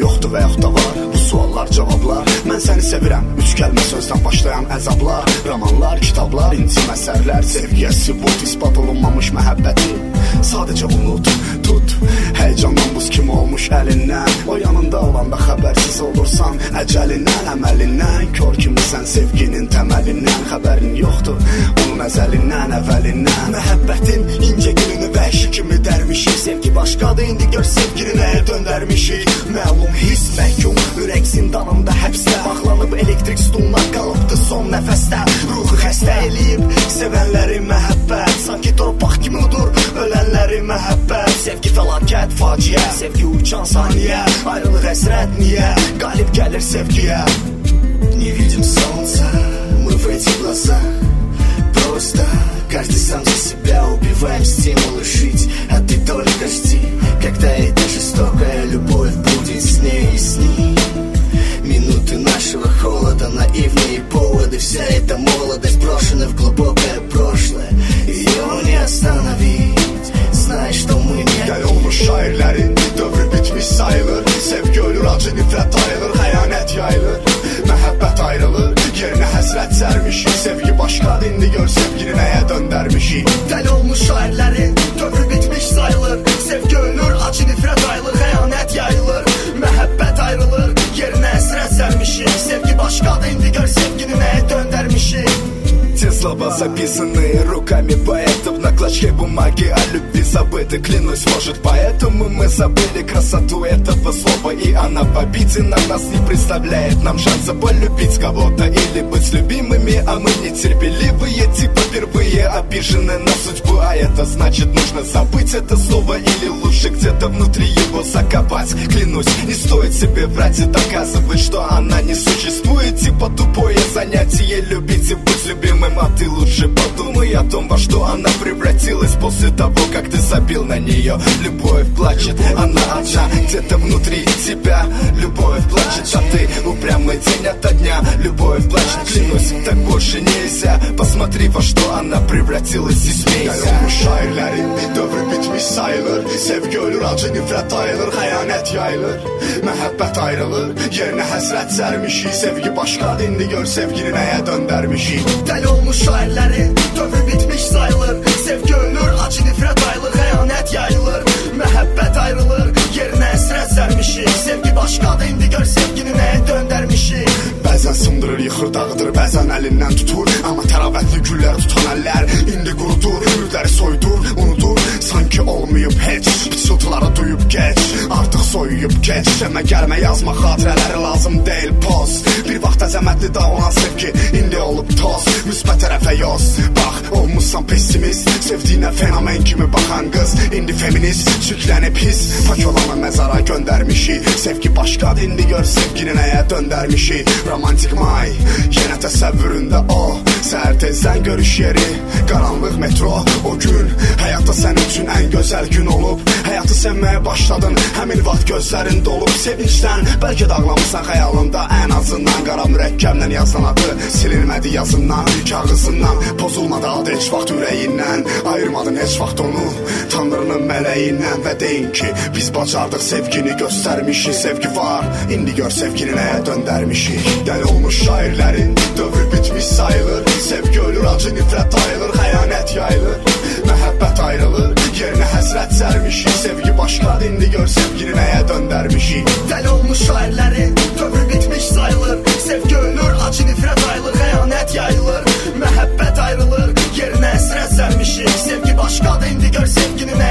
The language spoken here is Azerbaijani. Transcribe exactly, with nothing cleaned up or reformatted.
yoxdur və yaxud da var? Bu suallar, cavablar. Mən səni sevirəm, üç kəlmə sözdən başlayan əzablar. Romanlar, kitablar, intim əsərlər, sevgiyə sübut, ispat olunmamış məhəbbəti. Sadəcə unut, tut, həyəcandan buz kimi olmuş əlindən. O yanında olanda xəbərsiz olursan, əcəlindən, əməlindən. Kör kimisən sevginin təməlindən, xəbərin yoxdur onun əzəlindən, əvvəlindən. Məhəbbətin incə gülünü vəhşi kimi dərmişik. Sevgi başqadır, indi gör sevgini nəyə döndərmişik. Məlum his məhkum, ürək zindanında həbsdə. Bağlanıb elektrik stuluna qalıbdı son nəfəsdə. Ruhu xəstə eləyib sevənləri məhəbbət. Sanki torpaq kimi udur ölənləri məhəbbət. Sevgi fəlakət, faciə, sevgi uçan saniyə. Ayrılıq həsrət niyə, qalib gəlir sevgiyə. Не видим солнца, мы в этих глазах. Просто каждый сам за себя убиваем стимулы жить. А ты только жди, когда эта жестокая любовь будет с ней и с ней. Минуты нашего холода, наивные поводы. Вся эта молодость брошена в глубокое прошлое. Ее не остановить, знай, что мы не Gəl olmuş şairlərin dövrü bitmiş sayılır. Sevgi ölür, acı nifrət ayılır, xəyanət yayılır. Məhəbbət ayrılır, yerinə həsrət sərmişik. Sevgi başqadır, indi gör sevgini nəyə döndərmişik. Gəl olmuş şairlərin dövrü bitmiş sayılır. Sevgi ölür, acı nifrət ayılır, xəyanət yayılır. Məhəbbət ayrılır, yerinə həsrət sərmişik. Sevgi başqadır, indi gör sevgini nəyə döndərmişik. Те слова, записанные руками поэтов на клочке бумаги о любви забыты. Клянусь, может, поэтому мы забыли красоту этого слова. И она в обиде на нас не представляет нам шанса полюбить кого-то или быть любимыми. А мы нетерпеливые, типа впервые обижены на судьбу. А это значит, нужно забыть это слово или лучше где-то внутри его закопать. Клянусь, не стоит себе врать и доказывать, что она не существует. Типа тупое занятие любить и быть любимым. А ты лучше подумай о том, во что она превратилась после того, как ты забил на нее. Любовь плачет, она одна, где-то внутри тебя. Любовь плачет, а ты упрямый день ото дня. Любовь плачет, клянусь, так больше нельзя. Посмотри, во что она превратилась и смейся. Gəl olmuş şairlərin dövrü bitmiş sayılır. Sevgi ölür, acı nifrət ayılır, xəyanət yayılır. Məhəbbət ayrılır, yerinə həsrət sərmişik. Sevgi başqadır, indi gör sevgini nəyə döndərmişik. Gəl olmuş şairlərin dövrü bitmiş sayılır. Sevgi ölür, acı nifrət ayılır, xəyanət yayılır. Məhəbbət ayrılır, yerinə həsrət sərmişik. Sevgi başqadır, indi gör sevgini nəyə döndərmişik. Bəzən sındırır, yıxır, dağıdır, bəzən əlindən tutur. Amma təravətli güllər tutan əllər indi qurudur, ürləri soydur, unudur. Sanki olmayıb heç, pıçıltıları duyub geç. Artıq soyuyub geç, şəmə gəlmə yazma xatirələri lazım deyil poz. Bir vaxt əzəmətli davranan sevgi indi olub toz. Müsbət tərəfə yoz, bax olmuşsan pessimist. Sevdiyinə fenomen kimi baxan qız indi feminist, çüklənib his. Pak olanı məzara göndərmişik. Sevgi başqadır, indi gör sevgini nəyə döndərmişik. Romantik may, yenə təsəvvüründə o. Səhər tezdən görüş yeri, qaranlıq metro. O gün həyatda sən üçün ən gözəl gün olub. Həyatı sevməyə başladın, həmin vaxt gözlərin dolub. Sevincdən, bəlkə də ağlamısan xəyalında. Ən azından qara mürəkkəblə yazılan adı silinmədi yazından, kağızından. Pozulmadı adı heç vaxt ürəyindən. Ayırmadın heç vaxt onu Tanrının mələyindən. Və deyin ki, biz bacardıq, sevgini göstərmişik. Sevgi var, indi gör sevgini nəyə döndərmişik. Gəl olmuş şairlərin dövrü bitmiş sayılır. Sevgi ölür, acı nifrət ayılır, xəyanət yayılır. Məhəbbət ayrılır, yerinə həsrət sərmişik. Sevgi başqadır, indi gör sevgini nəyə döndərmişik. Dəli olmuş şairlərin dövrü bitmiş sayılır. Sevgi ölür, acı nifrət ayılır, xəyanət yayılır. Məhəbbət ayrılır, yerinə həsrət sərmişik. Sevgi başqadır, indi gör sevgini nəyə